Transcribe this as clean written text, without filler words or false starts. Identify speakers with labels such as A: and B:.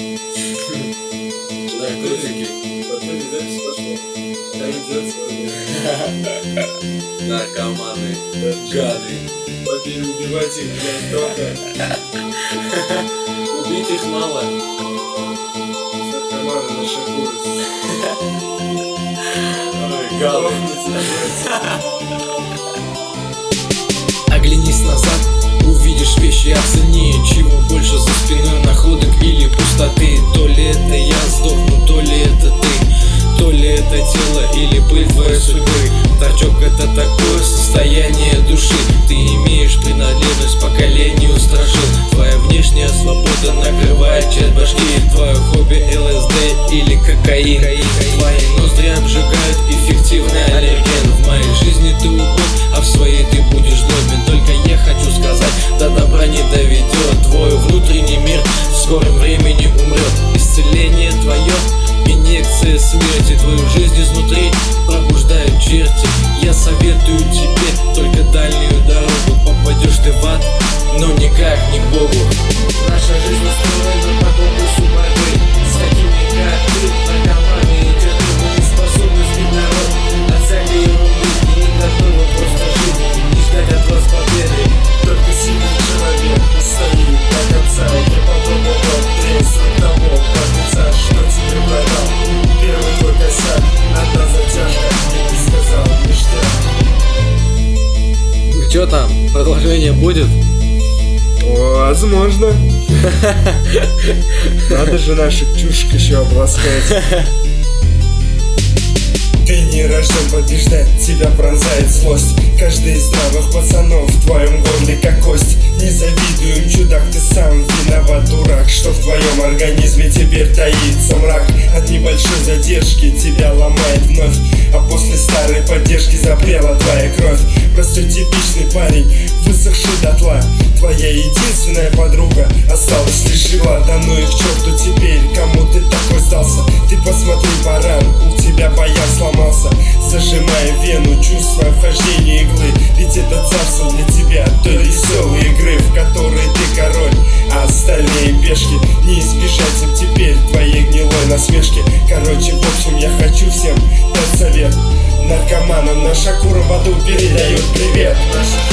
A: Наркотики. Потом запись пошла. Наркоманы. Гады.
B: Побили убивать их, блядь, только.
A: Убить их мало.
B: Наркоманы на шагу.
A: Ой, гады.
C: Оглянись назад, увидишь вещи, оцени. Чего больше за спиной, находок или пустоты. То ли это я сдохну, то ли это ты, то ли это тело или пыль твоей судьбы. Торчок — это такое состояние души. Ты имеешь принадлежность поколению страшил. Твоя внешняя свобода накрывает часть башки. Твое хобби ЛСД или кокаин. Твои ноздри обжигают эффективный аллерген. В моей жизни ты угод, а в своей ты будешь злобен. Только я хочу сказать, до добра не доведет. Твой внутренний мир в скором времени умрет. Исцеление твое — инъекция смерти. Твою жизнь изнутри пробуждают черти. Я советую тебе только дальнюю дорогу. Попадешь ты в ад, но никак не к Богу.
B: Наша жизнь устроена по конкурсу борьбы. С такими как ты, наркоманы и деды, мы не способны сбить народ от всякой ерунды. И не готовы просто жить и ждать от вас победы. Только сильный человек стоит до конца. Не попробовал треснуть того богатца, что тебе продал. Первый твой косяк, одна затяжка, и ты сказал ништяк.
C: Чё там, продолжение будет?
B: Возможно. Надо же наших чушек еще обласкать. Ты не рожден побеждать, тебя пронзает злость. Каждый из здравых пацанов в твоем горле как кость. Не завидуем, чудак, ты сам виноват, дурак, что в твоем организме теперь таится мрак. От небольшой задержки тебя ломает вновь, а после старой поддержки запрела твоя кровь. Простой типичный парень, высохший дотла. Твоя единственная подруга осталась лишь жива. Да ну их к черту теперь, кому ты такой сдался? Ты посмотри, баран, у тебя баян сломался. Зажимая вену, чувствуя вхождение иглы. Ведь это царство для тебя той веселой игры, в которой ты король, а остальные пешки. Не избежать им теперь твоей гнилой насмешки. Короче, в общем, я хочу всем дать совет. Наркоманам наша Кура в аду передает привет.